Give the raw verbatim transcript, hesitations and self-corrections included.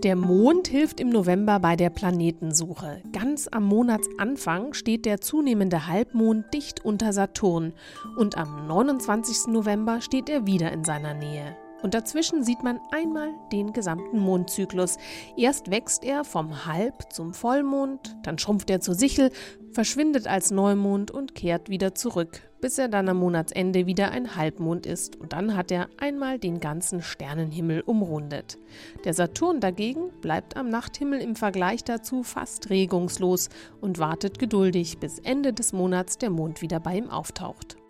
Der Mond hilft im November bei der Planetensuche. Ganz am Monatsanfang steht der zunehmende Halbmond dicht unter Saturn und am neunundzwanzigsten November steht er wieder in seiner Nähe. Und dazwischen sieht man einmal den gesamten Mondzyklus. Erst wächst er vom Halb- zum Vollmond, dann schrumpft er zur Sichel, verschwindet als Neumond und kehrt wieder zurück, bis er dann am Monatsende wieder ein Halbmond ist. Und dann hat er einmal den ganzen Sternenhimmel umrundet. Der Saturn dagegen bleibt am Nachthimmel im Vergleich dazu fast regungslos und wartet geduldig, bis Ende des Monats der Mond wieder bei ihm auftaucht.